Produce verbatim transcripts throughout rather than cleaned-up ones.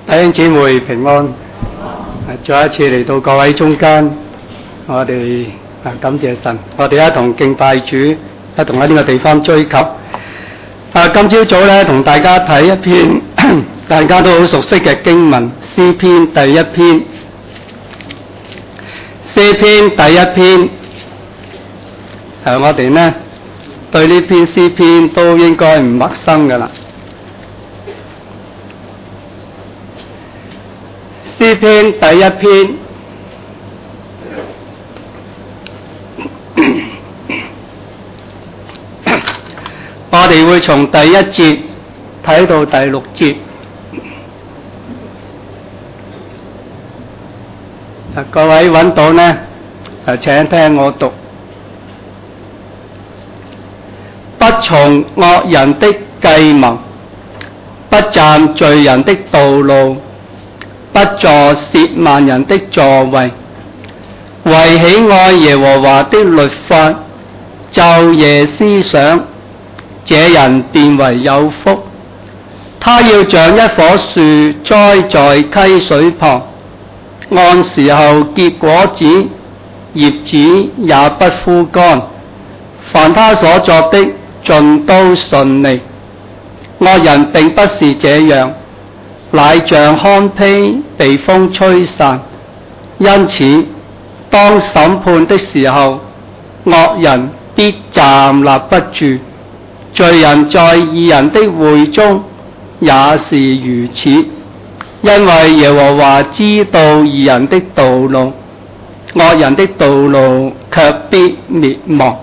弟兄姊妹平安，再一次嚟到各位中間，我哋啊感謝神，我哋一同敬拜主，一同喺呢個地方追求。啊，今朝早咧同大家睇一篇大家都好熟悉嘅經文，詩篇第一篇。詩篇第一篇，誒，我哋呢對呢篇詩篇都應該唔陌生噶啦。詩篇第一篇，我哋會從第一節睇到第六節。各位揾到呢，請聽我讀。不從惡人的計謀，不站罪人的道路，不坐褻慢人的座位，惟喜愛耶和華的律法，晝夜思想，這人便為有福。他要像一棵樹栽在溪水旁，按時候結果子，葉子也不枯乾。凡他所作的，盡都順利。惡人並不是這樣，乃像糠秕被風吹散。因此，當審判的時候，惡人必站立不住。罪人在義人的會中也是如此。因為耶和華知道義人的道路，惡人的道路卻必滅亡。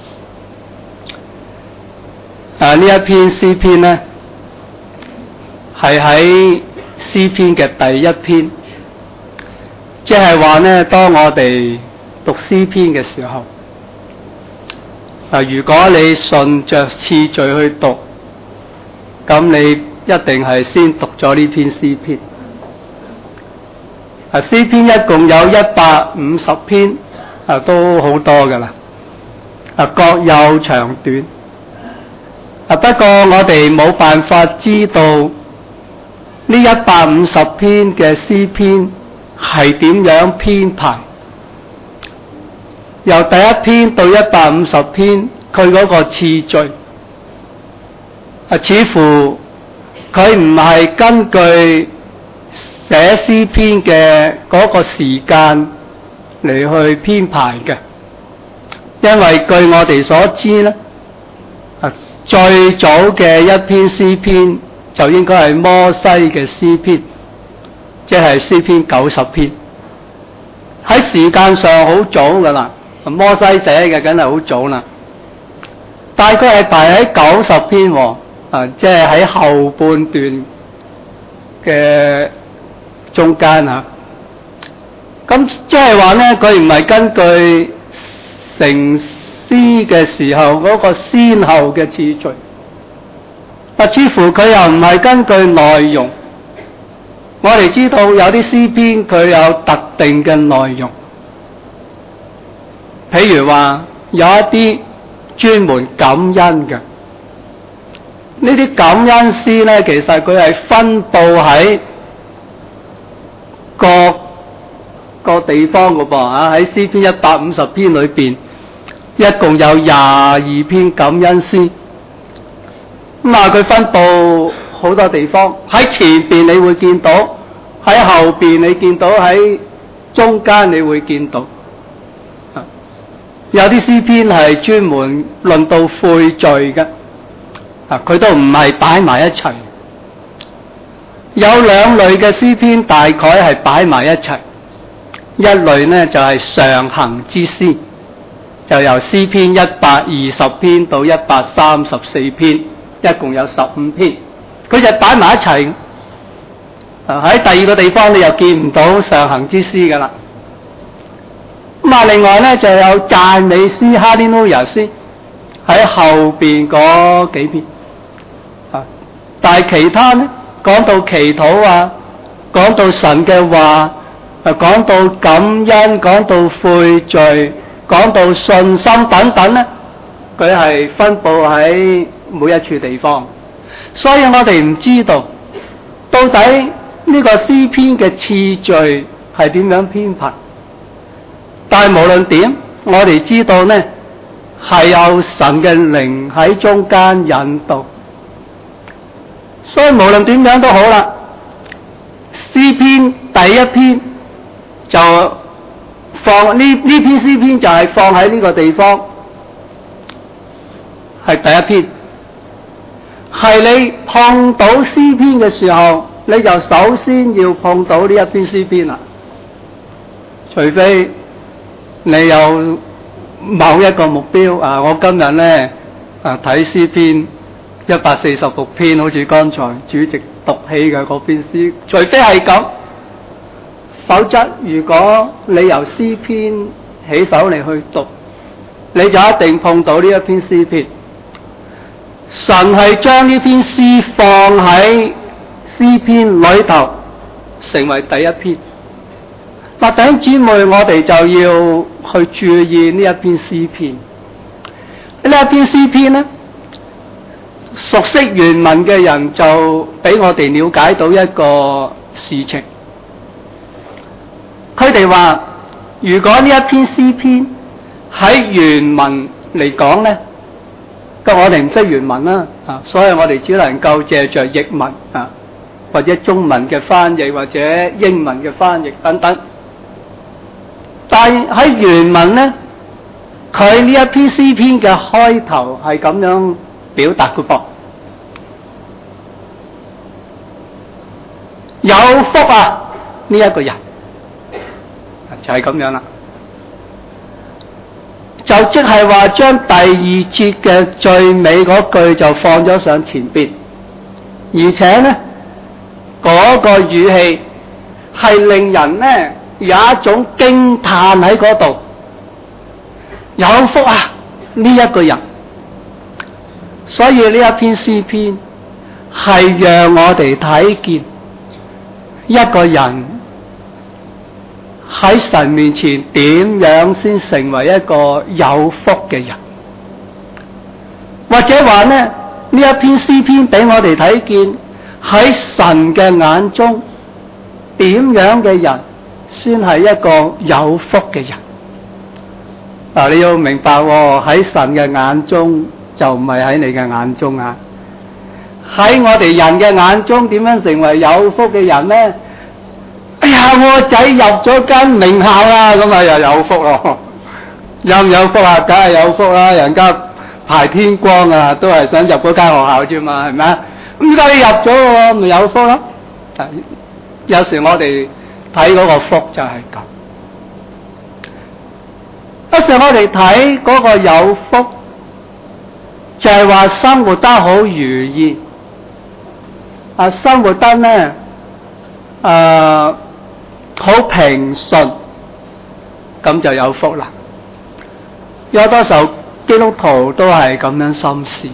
啊！呢一篇詩篇呢，係喺詩篇嘅第一篇，即係話呢，當我哋讀詩篇嘅時候，啊，如果你順着次序去讀，咁你一定係先讀咗呢篇詩篇。啊，詩篇一共有一百五十篇，啊，都好多噶啦，啊，各有長短。啊，不過我哋冇辦法知道呢一百五十篇嘅詩篇係點樣編排，由第一篇到一百五十篇，佢嗰個次序，啊，似乎佢唔係根據寫詩篇嘅嗰個時間嚟去編排嘅，因為據我哋所知呢，啊，最早嘅一篇詩篇就應該係摩西嘅詩篇，即係詩篇九十篇。喺時間上好早噶啦，摩西寫嘅梗係好早啦。大概係排喺九十篇，啊，即係喺後半段嘅中間吓。咁即係話呢，佢唔係根據成詩嘅時候嗰個先後嘅次序，啊，似乎佢又唔係根據內容。我哋知道有啲詩篇佢有特定嘅內容，譬如話有一啲專門感恩嘅，呢啲感恩詩呢，其實佢係分布喺各個地方㗎噃啊，喺詩篇一百五十篇裏邊，一共有廿二篇感恩詩。咁啊，佢分布好多地方，喺前邊你會見到，喺後邊你見到，喺中間你會見到。有啲詩篇係專門論到悔罪嘅，啊，佢都唔係擺埋一齊。有兩類嘅詩篇大概係擺埋一齊，一類呢就係上行之詩，就由詩篇一百二十篇到一百三十四篇，一共有十五篇，佢就擺埋一齊。啊，喺第二個地方你又見唔到上行之詩噶啦。咁啊，另外呢就有讚美詩、哈利路亞詩喺後邊嗰幾篇。啊，但係其他呢，講到祈禱啊，講到神嘅話，啊，講到感恩，講到悔罪，講到信心等等呢，佢係分布喺每一處地方，所以我哋唔知道到底呢個詩篇嘅次序係點樣編排，但係無論點，我哋知道呢係有神嘅靈喺中間引導，所以無論點樣都好啦。詩篇第一篇就放呢呢篇詩篇就係放喺呢個地方，係第一篇。係你碰到詩篇嘅時候，你就首先要碰到呢一篇詩篇啦。除非你有某一個目標啊，我今日呢啊睇詩篇一百四十六篇，好似剛才主席讀起嘅嗰篇詩，除非係咁，否則如果你由詩篇起手嚟去讀，你就一定碰到呢一篇詩篇。神係將呢篇詩放喺詩篇裏頭，成為第一篇。嗱，弟兄姊妹，我哋就要去注意呢一篇詩篇。呢一篇詩篇呢，熟悉原文嘅人就俾我哋了解到一個事情。佢哋話，如果呢一篇詩篇喺原文嚟講呢，咁我哋唔識原文啦，啊，所以我哋只能夠借着譯文啊，或者中文嘅翻譯，或者英文嘅翻譯等等。但係喺原文呢，佢呢一篇詩篇嘅開頭係咁樣表達嘅噃：有福啊！呢一個人就係咁樣啦。就即係話將第二節嘅最尾嗰句就放咗上前邊，而且呢嗰個語氣係令人呢有一種驚嘆喺嗰度，有福啊！呢一個人，所以呢一篇詩篇係讓我哋睇見一個人喺神面前點樣先成為一個有福嘅人，或者話呢，呢一篇詩篇俾我哋睇見喺神嘅眼中點樣嘅人先係一個有福嘅人。嗱，你要明白喎，喺神嘅眼中就唔係喺你嘅眼中啊。喺我哋人嘅眼中點樣成為有福嘅人呢？哎呀，我仔入咗間名校啦，咁啊又有福咯。有唔有福啊？梗係有福啦，人家排天光啊，都係想入嗰間學校啫嘛，係咪啊？咁而家你入咗喎，咪有福咯。有時我哋睇嗰個福就係咁，有時我哋睇嗰個有福就係話生活得好如意啊，生活得呢誒好平順，咁就有福啦。有多數基督徒都係咁樣心思，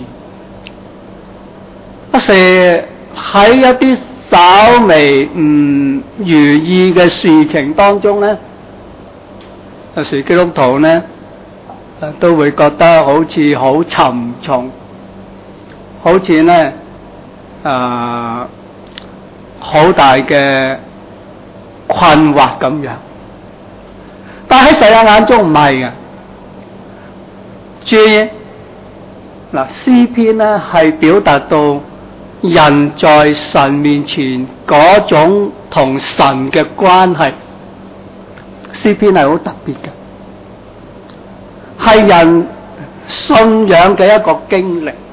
有時喺一啲稍微唔如意嘅事情當中呢，有時基督徒呢都會覺得好似好沉重，好似呢誒好大嘅困惑咁樣。但喺世界眼中唔係嘅。注意嗱，詩篇呢係表達到人在神面前嗰種同神嘅關係，詩篇係好特別嘅，係人信仰嘅一個經歷。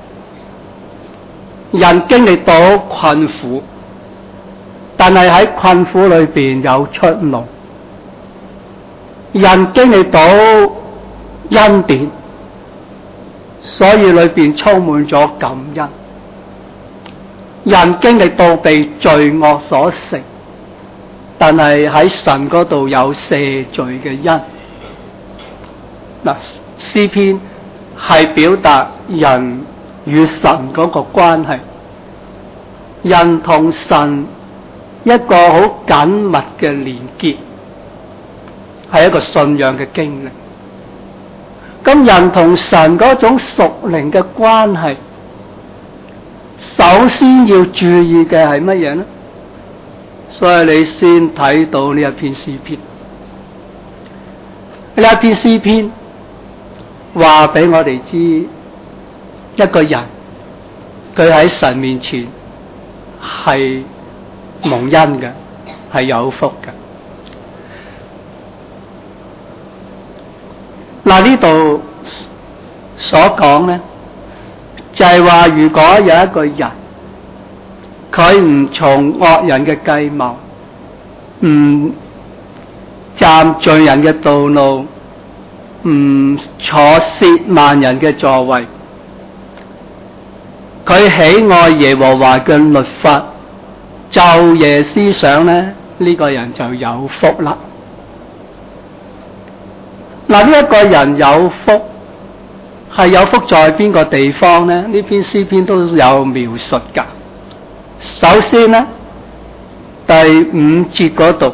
人經歷到困苦，但係喺困苦裏邊有出路。人經歷到恩典，所以裏邊充滿咗感恩。人經歷到被罪惡所成，但係喺神嗰度有赦罪嘅恩。嗱，詩篇係表達人與神嗰個關係，人同神一個好緊密嘅連結，係一個信仰嘅經歷。咁人同神嗰種屬靈嘅關係，首先要注意嘅係乜嘢呢？ 所以你先睇到呢一篇詩篇。呢一篇詩篇話俾我哋知，一個人佢喺神面前係蒙恩嘅，係有福嘅。嗱，呢度所講呢，就係話如果有一個人佢唔從惡人嘅計謀，唔站罪人嘅道路，唔坐褻慢人嘅座位，佢喜愛耶和華嘅律法，晝夜思想呢，呢、呢個人就有福啦。嗱，呢一個人有福，係有福在邊個地方呢？呢篇詩篇都有描述噶。首先呢，第五節嗰度，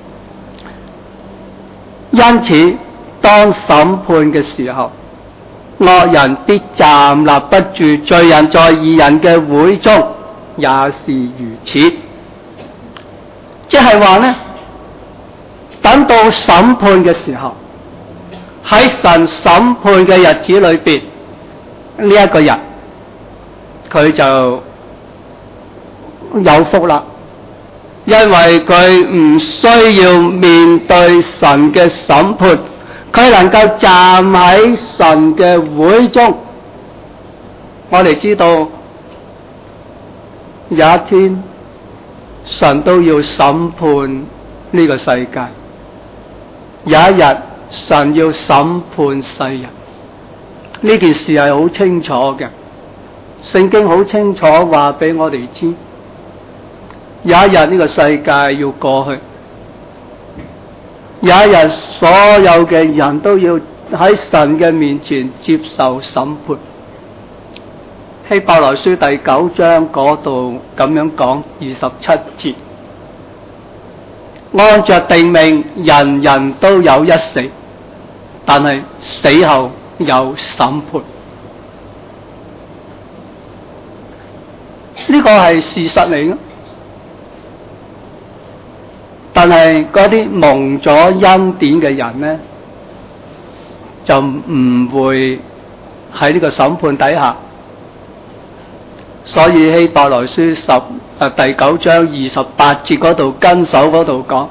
因此當審判嘅時候，惡人必站立不住，罪人在義人嘅會中也是如此。即係話呢，等到審判嘅時候，喺神審判嘅日子裏邊，呢、這、一個人佢就有福啦，因為佢唔需要面對神嘅審判，佢能夠站喺神嘅會中。我哋知道有一天神都要審判呢個世界，有一日神要審判世人，呢件事係好清楚嘅，聖經好清楚話俾我哋知，有一日呢個世界要過去，有一日所有嘅人都要喺神嘅面前接受審判。希伯來書第九章嗰度咁樣講，二十七節，按着定命，人人都有一死，但係死後有審判。呢個係事實嚟嘅，但係嗰啲蒙咗恩典嘅人呢，就唔會喺呢個審判底下。所以希伯來書十誒第九章二十八節嗰度跟手嗰度講，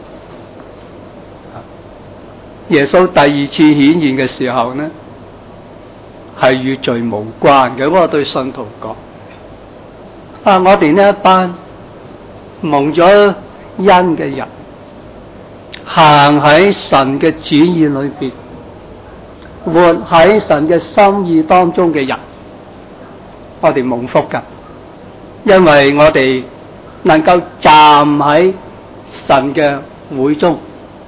耶穌第二次顯現嘅時候呢，係與罪無關嘅。我對信徒講，啊，我哋呢一班蒙咗恩嘅人，行喺神嘅旨意裏邊，活喺神嘅心意當中嘅人，我哋蒙福噶，因為我哋能夠站喺神嘅會中，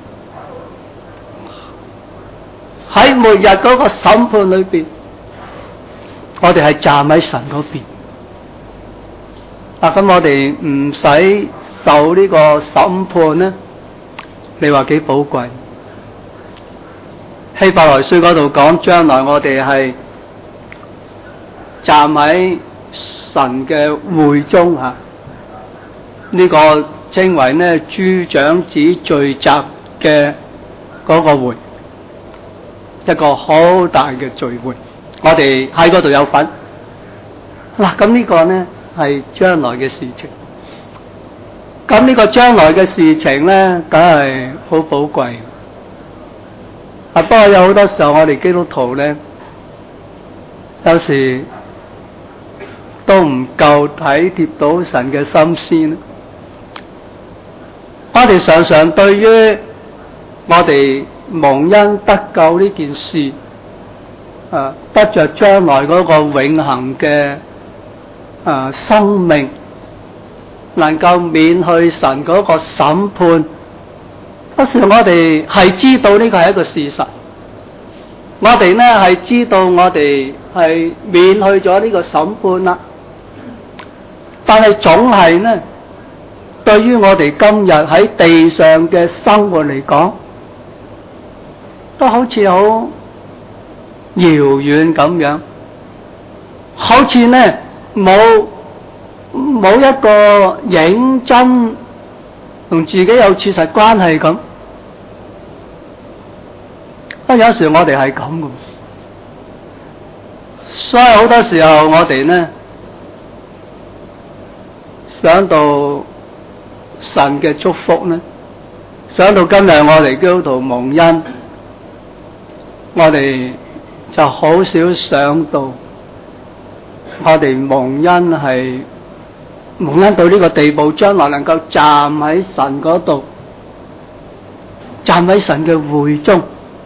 喺末日嗰個審判裏邊，我哋係站喺神嗰邊。啊，咁我哋唔使受呢個審判呢？你話幾寶貴？希伯來書嗰度講，將來我哋係站喺神嘅會中吓，呢個稱為呢諸長子聚集嘅嗰個會，一個好大嘅聚會，我哋喺嗰度有份。嗱，咁呢個呢係將來嘅事情。咁呢個將來嘅事情呢，梗係好寶貴。啊，不過有好多時候我哋基督徒呢，有時都唔夠體貼到神嘅心思。我哋常常對於我哋蒙恩得救呢件事，啊，得着將來嗰個永恆嘅啊生命，能夠免去神嗰個審判，嗰時我哋係知道呢個係一個事實，我哋呢係知道我哋係免去咗呢個審判啦。但係總係呢，對於我哋今日喺地上嘅生活嚟講，都好似好遙遠咁樣，好似呢冇冇一個認真同自己有切實關係咁。啊，有時我哋係咁嘅，所以好多時候我哋呢，想到神嘅祝福呢，想到今日我哋基督徒蒙恩，我哋就好少想到我哋蒙恩係蒙恩到呢個地步，將來能夠站喺神嗰度，站喺神嘅會中。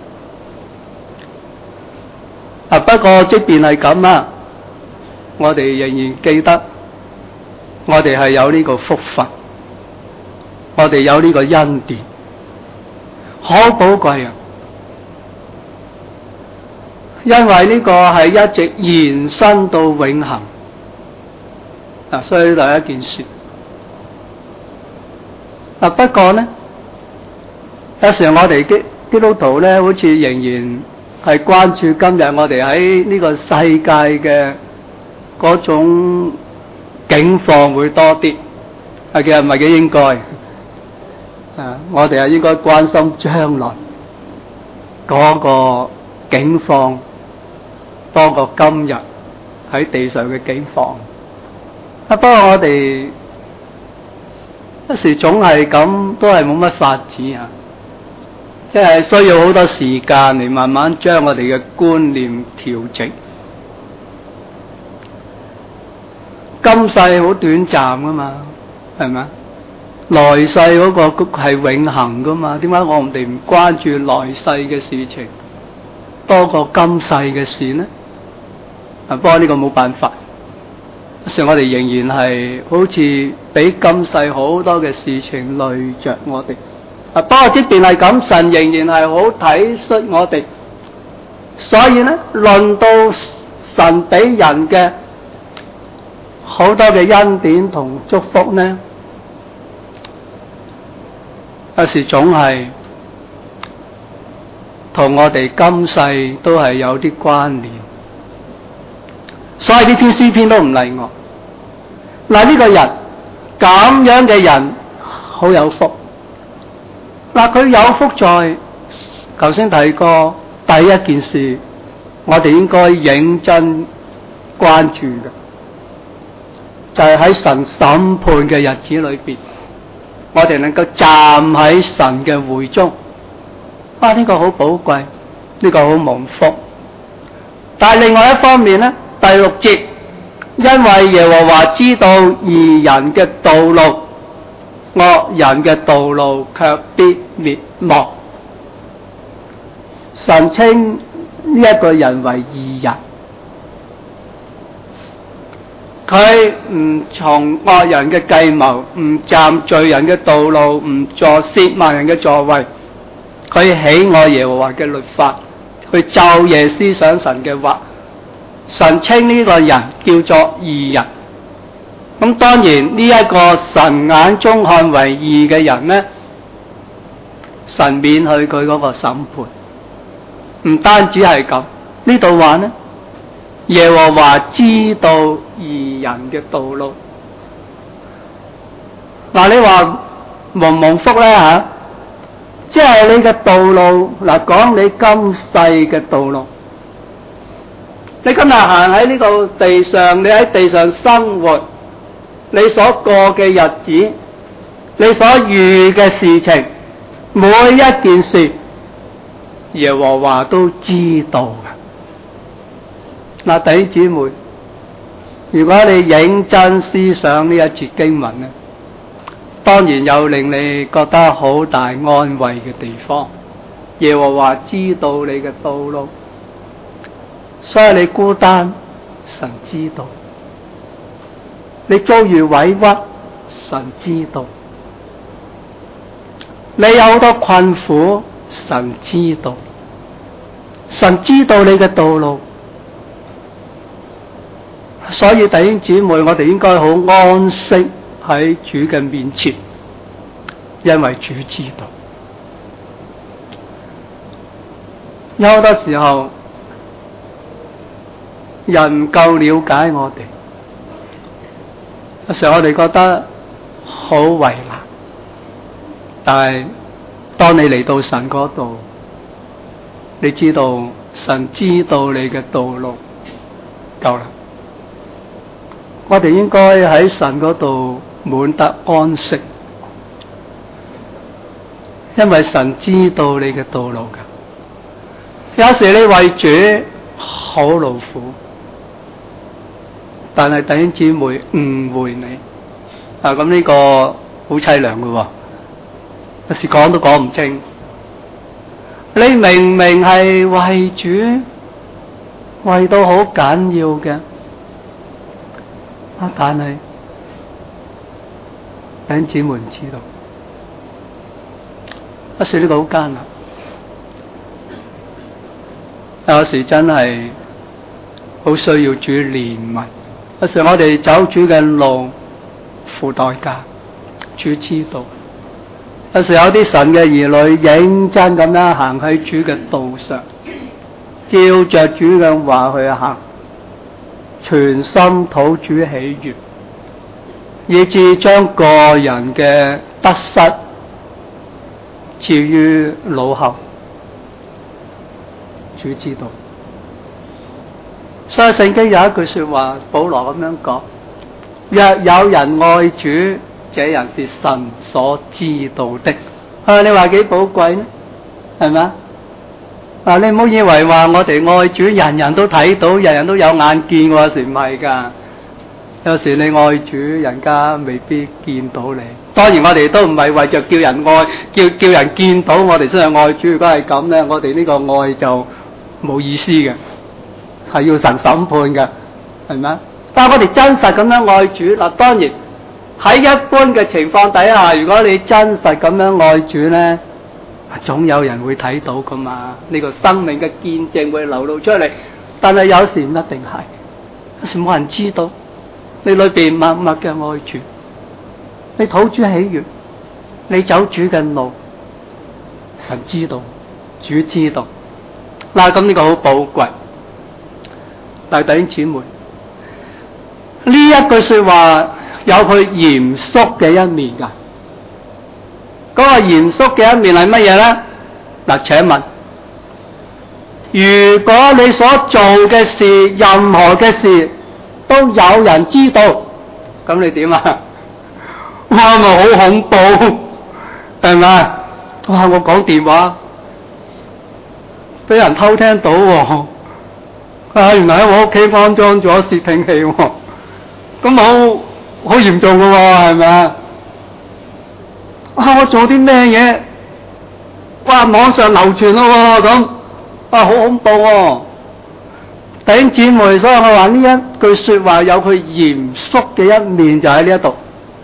啊，不過即便係咁啊，我哋仍然記得我哋係有呢個福分，我哋有呢個恩典，好寶貴啊！因為呢個係一直延伸到永恆。嗱，所以呢度係一件事。啊，不過呢，有時我哋基基督徒咧，好似仍然係關注今日我哋喺呢個世界嘅嗰種境況會多啲。係嘅，唔係幾應該。啊，我哋係應該關心將來嗰個境況多過今日喺地上嘅境況。啊，不過我哋一時總係咁，都係冇乜發展啊！即係需要好多時間嚟慢慢將我哋嘅觀念調整。今世好短暫噶嘛，係咪？來世嗰個係永恆噶嘛？點解我哋唔關注來世嘅事情多過今世嘅事呢？啊，不過呢個冇辦法。有時我哋仍然係好似俾今世好多嘅事情累着我哋。啊，不過即便係咁，神仍然係好體恤我哋。所以呢，論到神俾人嘅好多嘅恩典同祝福呢，有時總係同我哋今世都係有啲關聯。所以呢篇詩篇都唔例外。嗱，呢個人咁樣嘅人好有福。嗱，佢有福在頭先提過第一件事，我哋應該認真關注嘅，就係喺神審判嘅日子裏邊，我哋能夠站喺神嘅會中。啊，呢個好寶貴，呢個好蒙福。但係另外一方面呢，第六節，因為耶和華知道義人嘅道路，惡人嘅道路卻必滅亡。神稱呢一個人為義人，佢唔從惡人嘅計謀，唔站罪人嘅道路，唔坐褻慢人嘅座位，佢喜愛耶和華嘅律法，去晝夜思想神嘅話。神稱呢個人叫做義人。咁當然呢一個神眼中看為義嘅人呢，神免去佢嗰個審判。唔單止係咁，呢度話呢，耶和華知道義人嘅道路。嗱，你話蒙唔蒙福呢吓？即係你嘅道路，嗱，講你今世嘅道路。你今日行喺呢個地上，你喺地上生活，你所過嘅日子，你所遇嘅事情，每一件事，耶和華都知道嘅。嗱，弟兄姊妹，如果你認真思想呢一節經文咧，當然有令你覺得好大安慰嘅地方。耶和華知道你嘅道路。所以你孤單，神知道；你遭遇委屈，神知道；你有好多困苦，神知道。神知道你嘅道路，所以弟兄姊妹，我哋應該好安息喺主嘅面前，因為主知道。有好多時候，人唔夠了解我哋，有時候我哋覺得好為難。 但係當你嚟到神嗰度，你知道神知道你嘅道路夠啦。我哋應該喺神嗰度滿得安息，因為神知道你嘅道路㗎。有時你為主好勞苦，但係弟兄姊妹誤會你啊，咁呢個好凄涼嘅喎，有時講都講唔清。你明明係為主為到好緊要嘅，啊，但係弟兄姊妹唔知道，有時呢個好艱難。有時真係好需要主憐憫，有時我哋走主嘅路付代價，主知道。有時有啲神嘅兒女認真咁樣行喺主嘅道上，照着主嘅話去行，全心討主喜悅，以致將個人嘅得失置於腦後。主知道，所以聖經有一句說話，保羅咁樣講：若有人愛主，這人是神所知道的。啊，你話幾寶貴呢？係咪啊？嗱，你唔好以為話我哋愛主，人人都睇到，人人都有眼見，有時唔係噶。有時你愛主，人家未必見到你。當然，我哋都唔係為着叫人愛，叫叫人見到我哋真係愛主。如果係咁咧，我哋呢個愛就冇意思嘅，係要神審判嘅，係咪？但係我哋真實咁樣愛主，嗱，當然喺一般嘅情況底下，如果你真實咁樣愛主咧，總有人會睇到噶嘛，呢個生命嘅見證會流露出嚟。但係有時唔一定係，有時冇人知道你裏邊默默嘅愛主，你討主喜悅，你走主嘅路，神知道，主知道。嗱，咁呢個好寶貴。但係弟兄姊妹，呢一句說話有佢嚴肅嘅一面噶。嗰個嚴肅嘅一面係乜嘢咧？嗱，請問，如果你所做嘅事，任何嘅事都有人知道，咁你點啊？哇，咪好恐怖，係咪？哇，我講電話俾人偷聽到喎，啊，原來喺我屋企安裝咗竊聽器喎，咁好好嚴重噶喎，係咪啊？啊，我做啲咩嘢？哇，網上流傳咯喎，咁啊，好恐怖喎！弟兄姊妹，所以我話呢一句說話有佢嚴肅嘅一面，就喺呢一度。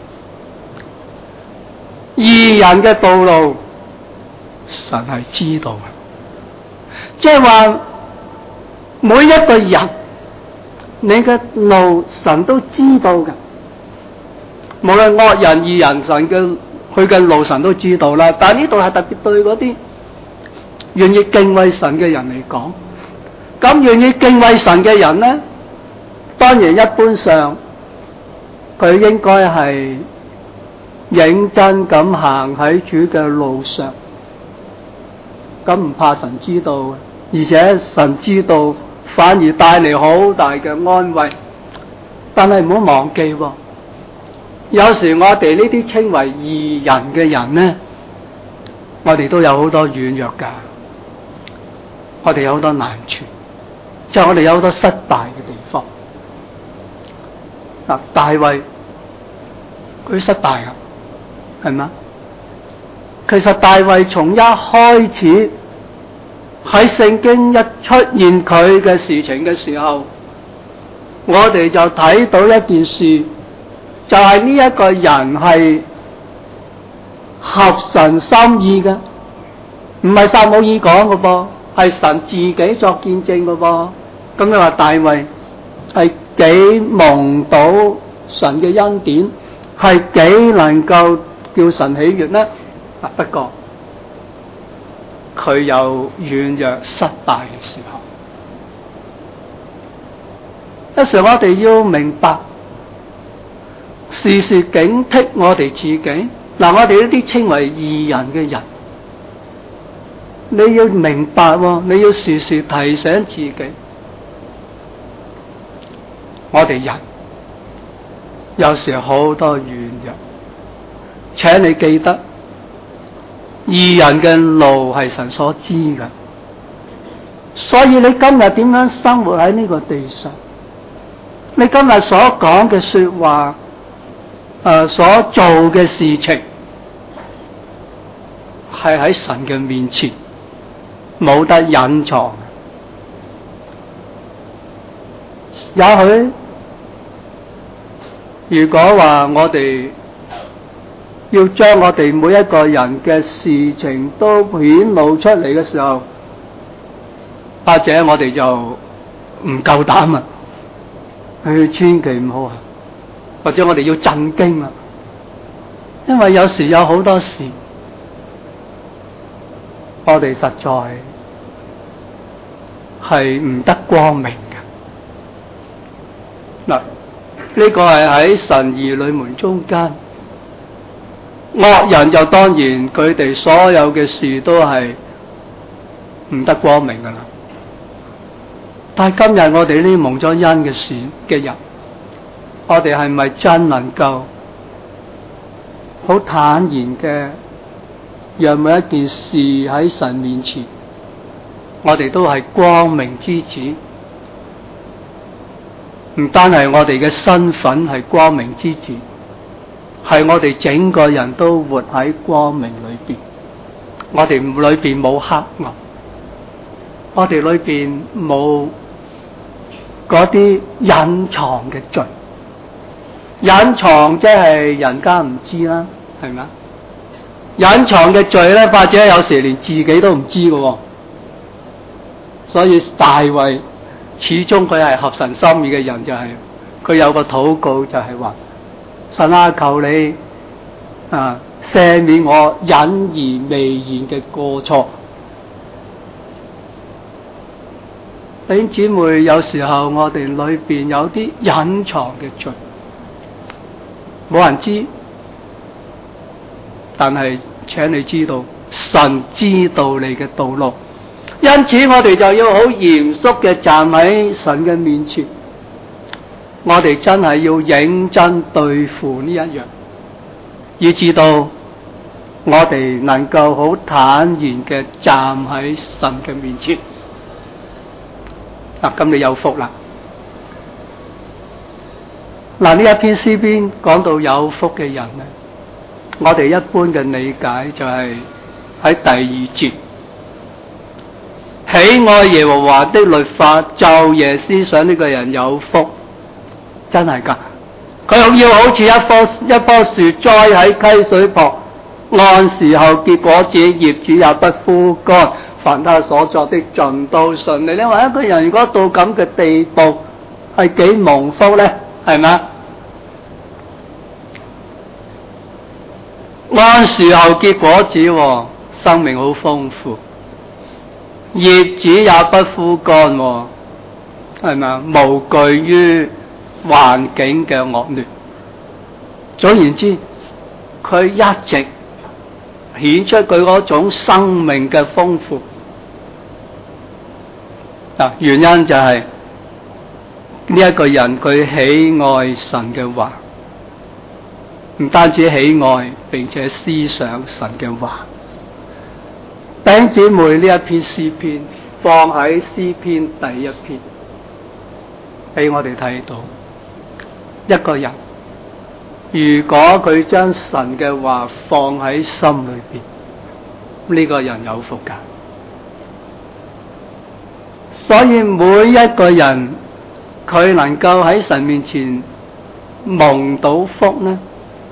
義人嘅道路，神係知道嘅，即係話每一個人，你嘅路神都知道嘅。無論惡人義人，神嘅佢嘅路神都知道啦。但係呢度係特別對嗰啲願意敬畏神嘅人嚟講。咁願意敬畏神嘅人呢，當然一般上佢應該係認真咁行喺主嘅路上，咁唔怕神知道，而且神知道反而帶嚟好大嘅安慰。但係唔好忘記喎，有時我哋呢啲稱為義人嘅人呢，我哋都有好多軟弱㗎，我哋有好多難處，就係我哋有好多失敗嘅地方。嗱，大衛佢失敗啊，係嘛？其實大衛從一開始喺聖經一出現佢嘅事情嘅時候，我哋就睇到一件事，就係呢一個人係合神心意嘅，唔係撒母耳講嘅噃，係神自己作見證嘅噃。咁你話大衛係幾蒙到神嘅恩典，係幾能夠叫神喜悅呢？啊，不過佢有軟弱失敗嘅時候。有時我哋要明白，時時警惕我哋自己， 嗱，我哋呢啲稱為義人嘅人，你要明白喎，你要時時提醒自己，我哋人有時好多軟弱，請你記得，義人嘅路係神所知㗎，所以你今日點樣生活喺呢個地上，你今日所講嘅說話，誒、呃，所做嘅事情，係喺神嘅面前冇得隱藏。也許如果話我哋要將我哋每一個人嘅事情都顯露出嚟嘅時候，或者我哋就唔夠膽啊！佢千祈唔好啊！或者我哋要震驚啦，因為有時有好多事，我哋實在係唔得光明嘅。嗱，呢個係喺神兒女們中間，惡人就當然佢哋所有嘅事都係唔得光明噶啦。但係今日我哋呢蒙咗恩嘅事嘅人，我哋係咪真能夠好坦然嘅，讓每一件事喺神面前，我哋都係光明之子？唔單係我哋嘅身份係光明之子，係我哋整個人都活喺光明裏邊。我哋裏邊冇黑暗，我哋裏邊冇嗰啲隱藏嘅罪。隱藏即係人家唔知啦，係咪？隱藏嘅罪咧，或者有時連自己都唔知嘅喎。所以大衛始終佢係合神心意嘅人，就係、是、佢有個禱告就係話：神啊，求你啊赦免我隱而未現嘅過錯。弟兄姊妹，有時候我哋裏邊有啲隱藏嘅罪，冇人知，但係請你知道，神知道你嘅道路，因此我哋就要好嚴肅嘅站喺神嘅面前，我哋真係要認真對付呢一樣，以至到我哋能夠好坦然嘅站喺神嘅面前。嗱，咁你有福啦！嗱，呢一篇詩篇講到有福嘅人咧，我哋一般嘅理解就係喺第二節，喜愛耶和華的律法，晝夜思想，呢個人有福，真係噶。佢要好似一棵一棵樹栽喺溪水旁，按時候結果子，葉子也不枯乾，凡他所作的盡都順利。你話一個人如果到咁嘅地步，係幾蒙福呢？係咪？按時候結果子，生命好豐富，葉子也不枯乾，係咪？無懼於環境嘅惡劣。總言之，佢一直顯出佢嗰種生命嘅豐富。嗱，原因就係呢一個人佢喜愛神嘅話，唔單止喜愛，並且思想神嘅話。弟兄姊妹，呢一篇詩篇放喺詩篇第一篇，俾我哋睇到一個人，如果佢將神嘅話放喺心裏邊，呢個人有福㗎。所以每一個人佢能夠喺神面前蒙到福呢？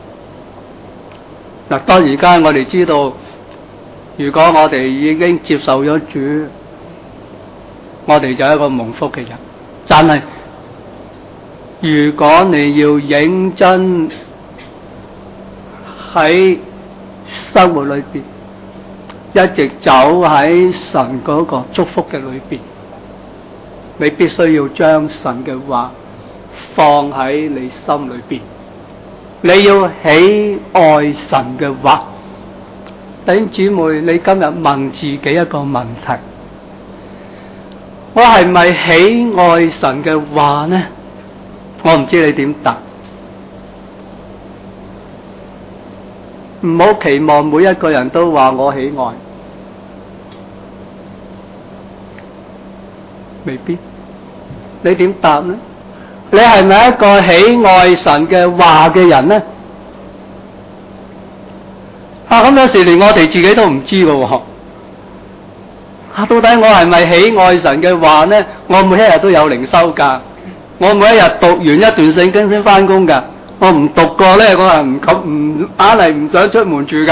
嗱，當而家我哋知道，如果我哋已經接受咗主，我哋就係一個蒙福嘅人。但係如果你要認真喺生活裏邊一直走喺神嗰個祝福嘅裏邊，你必須要將神嘅話放喺你心裏邊。 你要喜愛神嘅話。弟兄姊妹，你今日問自己一個問題：我係咪喜愛神嘅話呢？我唔知你點答。唔好期望每一個人都話我喜愛，未必。你點答呢？你係咪一個喜愛神嘅話嘅人呢？啊，咁有時連我哋自己都唔知㗎喎。啊，到底我係咪喜愛神嘅話呢？我每一日都有靈修㗎，我每一日讀完一段聖經先返工㗎。我唔讀過呢，我係唔敢唔硬係唔想出門住㗎。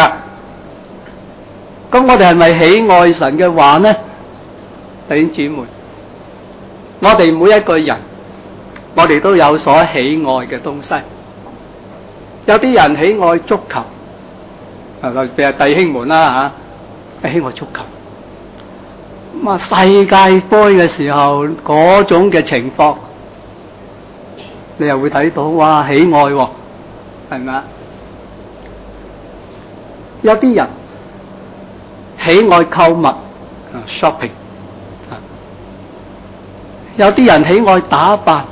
咁我哋係咪喜愛神嘅話呢？弟兄姊妹，我哋每一個人，我哋都有所喜愛嘅東西。有啲人喜愛足球。啊，譬如弟兄們啦嚇，喜愛足球。咁啊，世界盃嘅時候嗰種嘅情況，你又會睇到哇，喜愛喎，係咪啊？有啲人喜愛購物啊 ，shopping 啊，有啲人喜愛打扮，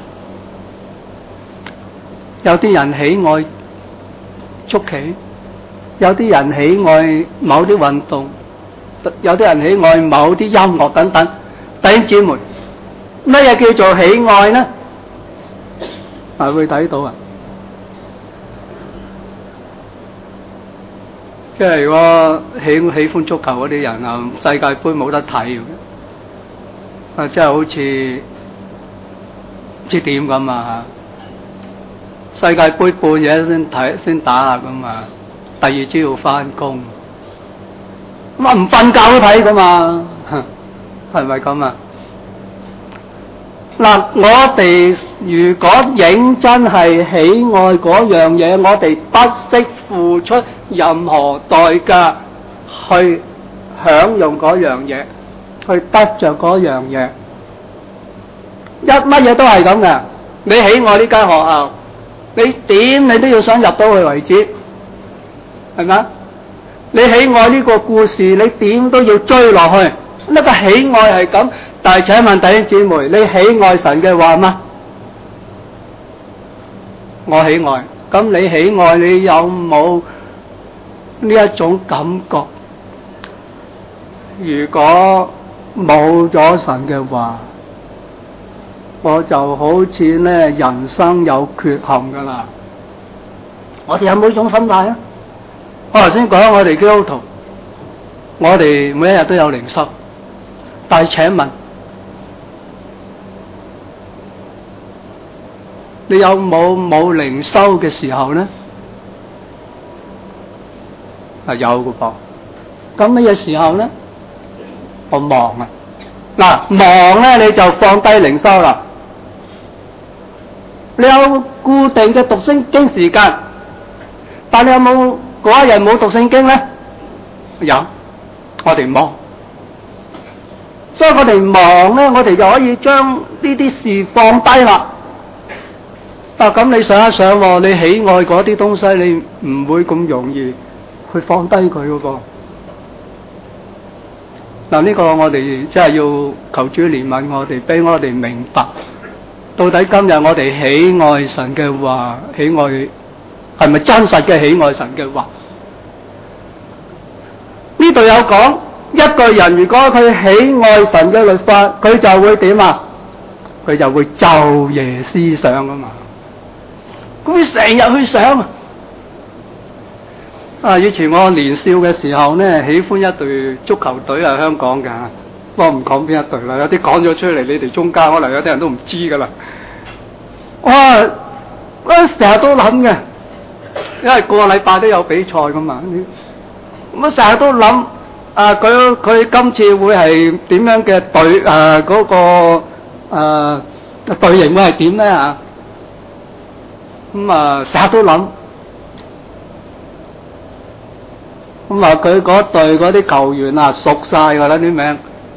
有啲人喜愛捉棋。有啲人喜愛某啲運動，有啲人喜愛某啲音樂等等。弟兄姊妹，乜嘢叫做喜愛呢？啊，會睇到啊！即係如果喜喜歡足球嗰啲人啊，世界盃冇得睇啊，即係好似唔知點咁啊！世界盃半夜先睇先打下咁啊！第二朝要翻工，咁啊唔瞓覺都睇噶嘛，係咪咁啊？嗱，我哋如果認真係喜愛嗰樣嘢，我哋不惜付出任何代價去享用嗰樣嘢，去得着嗰樣嘢，一乜嘢都係咁嘅。你喜愛呢間學校，你點你都要想入到去為止。係咪？你喜愛呢個故事，你點都要追落去。呢個喜愛係咁，但係請問弟兄姊妹，你喜愛神嘅話嗎？我喜愛。咁你喜愛，你有冇呢一種感覺？如果冇咗神嘅話，我就好似咧人生有缺陷噶啦。我哋有冇呢種心態啊？我頭先講我哋基督徒，我哋每一日都有靈修，但係請問你有冇冇靈修嘅時候呢？啊，有嘅噃。咁乜嘢時候呢？我忙啊！嗱，忙咧你就放低靈修啦。你有固定嘅讀聖經時間，但你有冇嗰一日冇讀聖經咧？有，我哋忙，所以我哋忙咧，我哋就可以將呢啲事放低啦。啊，咁你想一想喎，你喜愛嗰啲東西，你唔會咁容易去放低佢嗰個。嗱，呢個我哋真係要求主憐憫我哋，俾我哋明白，到底今日我哋喜愛神嘅話，喜愛係咪真實嘅喜愛神嘅話？呢度有講，一個人如果佢喜愛神嘅律法，佢就會點啊？佢就會晝夜思想啊嘛。佢成日去想啊！啊，以前我年少嘅時候呢，喜歡一隊足球隊係香港㗎，我唔講邊一隊啦，有啲講咗出嚟，你哋中間可能有啲人都唔知㗎啦。哇！我成日都諗嘅，因為個禮拜都有比賽㗎嘛。咁啊，成日都諗啊，佢佢今次會係點樣嘅隊啊？嗰個啊隊形會係點咧嚇？咁啊，成日都諗。咁啊，佢嗰隊嗰啲球員啊，熟晒㗎啦啲名，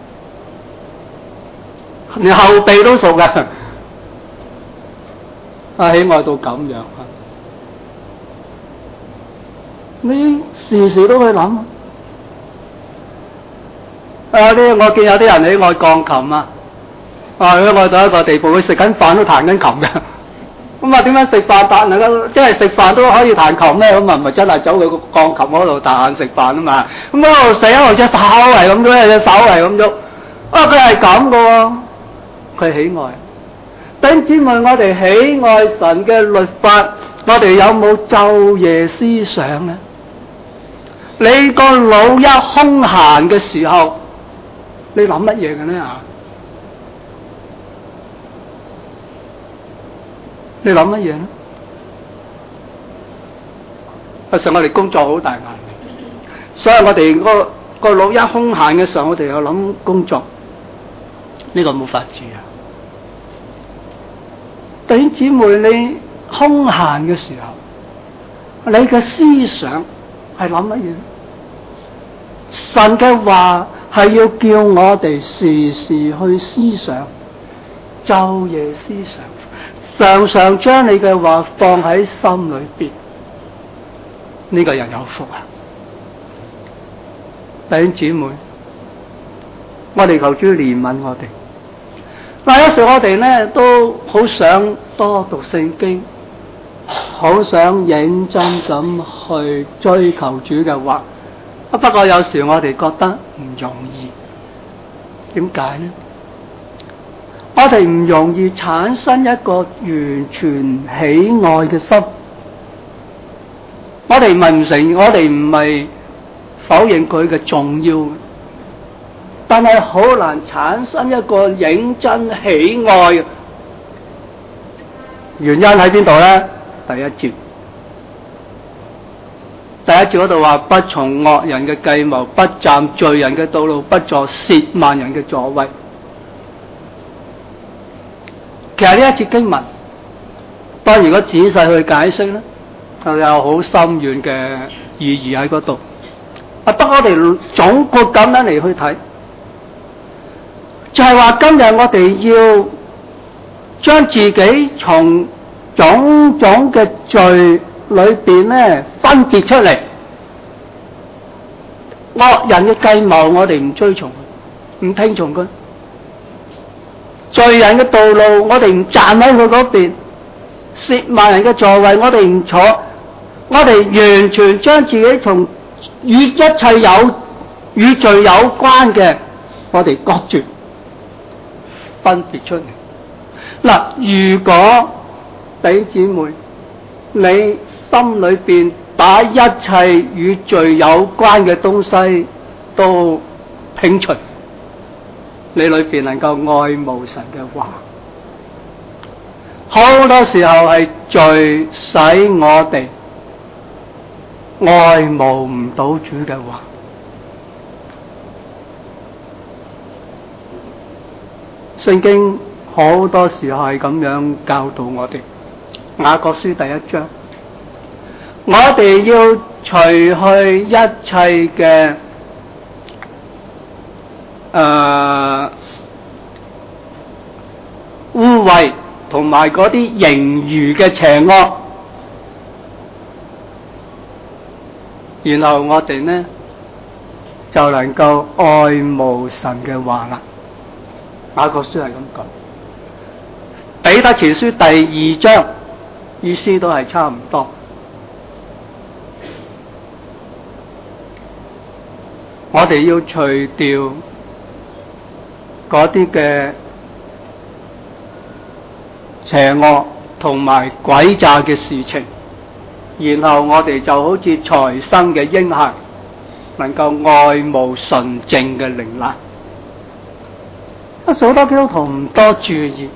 連後備都熟嘅，啊喜愛到咁樣啊！ 你時時都去諗。啊！啲我見有啲人喺愛鋼琴啊，啊佢愛到一個地步，佢食緊飯都彈緊琴嘅。咁啊，點樣食飯彈能夠即係食飯都可以彈琴咧？咁啊，唔係真係走去個鋼琴嗰度彈食飯啊嘛？咁一路食一路隻手係咁喐，隻手係咁喐。啊，佢係咁嘅喎，佢喜愛。弟兄姊妹，我哋喜愛神嘅律法，我哋有冇晝夜思想咧？你個腦一空閒嘅時候，你諗乜嘢嘅呢？啊？你諗乜嘢呢？其實我哋工作好大壓力，所以我哋個個腦一空閒嘅時候，我哋又諗工作，呢個冇法子啊！弟兄姊妹，你空閒嘅時候，你嘅思想係諗乜嘢？神嘅話係要叫我哋時時去思想，晝夜思想。常常將你嘅話放喺心裏邊，呢、這個人有福啊！弟兄姊妹，我哋求主憐憫我哋。嗱，有時我哋咧都好想多讀聖經，好想認真咁去追求主嘅話。不過有時我哋覺得唔容易，點解呢？我哋唔容易產生一個完全喜愛嘅心。我哋唔係唔承，我哋唔係否認佢嘅重要，但係好難產生一個認真喜愛嘅原因喺邊度咧？第一節，第一節嗰度話：不從惡人嘅計謀，不站罪人嘅道路，不坐褻慢人嘅座位。其實呢一節經文，當然如果仔細去解釋咧，就有好深遠嘅意義喺嗰度。啊，不過我哋總括咁樣嚟去睇，就係話今日我哋要將自己從種種嘅罪裏邊咧分別出嚟。惡人嘅計謀，我哋唔追從，唔聽從佢。罪人嘅道路，我哋唔站喺佢嗰邊；褻慢人嘅座位，我哋唔坐。我哋完全將自己從與一切有與罪有關嘅，我哋割絕，分別出嚟。嗱，如果弟兄姊妹，你心裏邊把一切與罪有關嘅東西都摒除，你裏邊能夠愛慕神嘅話，好多時候係罪使我哋愛慕唔到主嘅話。聖經好多時候係咁樣教導我哋。雅各書第一章，我哋要除去一切嘅誒污穢同埋嗰啲盈餘嘅邪惡，然後我哋呢就能夠愛慕神嘅話啦。雅各書係咁講，彼得前書第二章意思都係差唔多。我哋要除掉嗰啲嘅邪惡同埋詭詐嘅事情，然後我哋就好似才生嘅嬰孩，能夠愛慕純正嘅靈奶。好多基督徒唔多注意，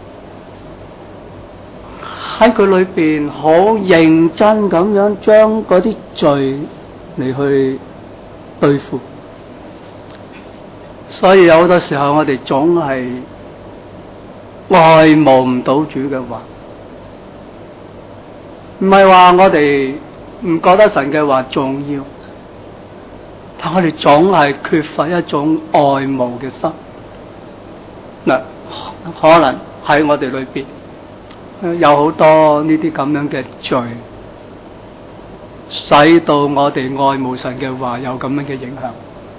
喺佢裏邊好認真咁樣將嗰啲罪嚟去對付，所以有好多時候我哋總係愛慕唔到主嘅話。唔係話我哋唔覺得神嘅話重要，但我哋總係缺乏一種愛慕嘅心。嗱，可能喺我哋裏邊有好多呢啲咁樣嘅罪， 使到我哋愛慕神嘅話有咁樣嘅影響。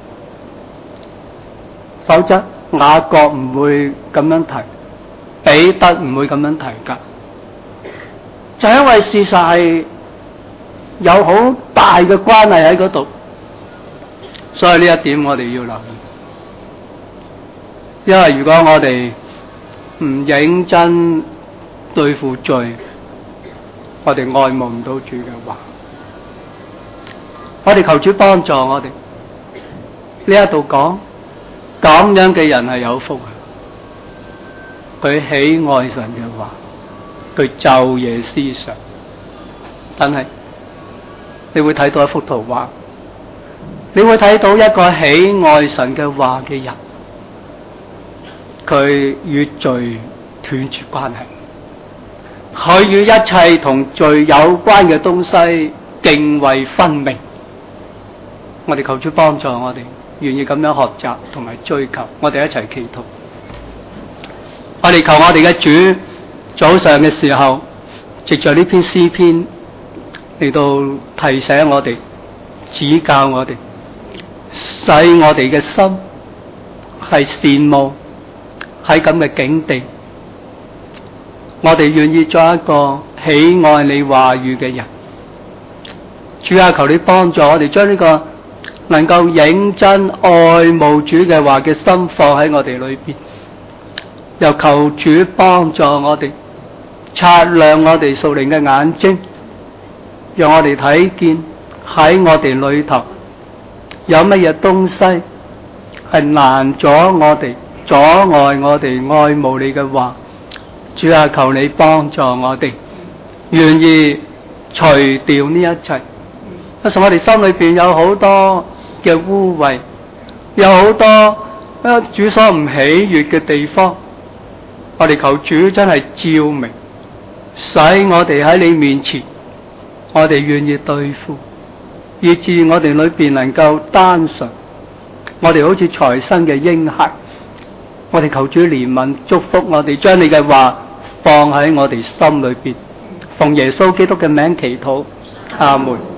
否則雅各唔會咁樣提，彼得唔會咁樣提噶，就因為事實係有好大嘅關係喺嗰度，所以呢一點我哋要留意。因為如果我哋唔認真對付罪，我哋愛慕唔到主嘅話，我哋求主幫助我哋。呢一度講咁樣嘅人係有福啊！佢喜愛神嘅話，佢晝夜思想。但係你會睇到一幅圖畫，你會睇到一個喜愛神嘅話嘅人，佢與罪斷絕關係，佢與一切同罪有關嘅東西涇渭分明。我哋求主幫助我哋，願意咁樣學習同埋追求。我哋一齊祈禱。我哋求我哋嘅主早上嘅時候，藉着呢篇詩篇嚟到提醒我哋，指教我哋，使我哋嘅心係羨慕喺咁嘅境地。我哋願意做一個喜愛你話語嘅人。主啊，求你幫助我哋將呢個能夠認真愛慕主嘅話嘅心放喺我哋裏邊，又求主幫助我哋擦亮我哋屬靈嘅眼睛，讓我哋睇見喺我哋裏頭有乜嘢東西係攔阻我哋、阻礙我哋愛慕你嘅話。主啊，求你幫助我哋，願意除掉呢一切。其實我哋心裏邊有好多嘅污穢，有好多主所唔喜悅嘅地方，我哋求主真係照明，使我哋喺你面前，我哋願意對付，以致我哋裏邊能夠單純，我哋好似才生嘅嬰孩。我哋求主憐憫祝福我哋，將你嘅話放喺我哋心裏邊，奉耶穌基督嘅名祈禱，阿門。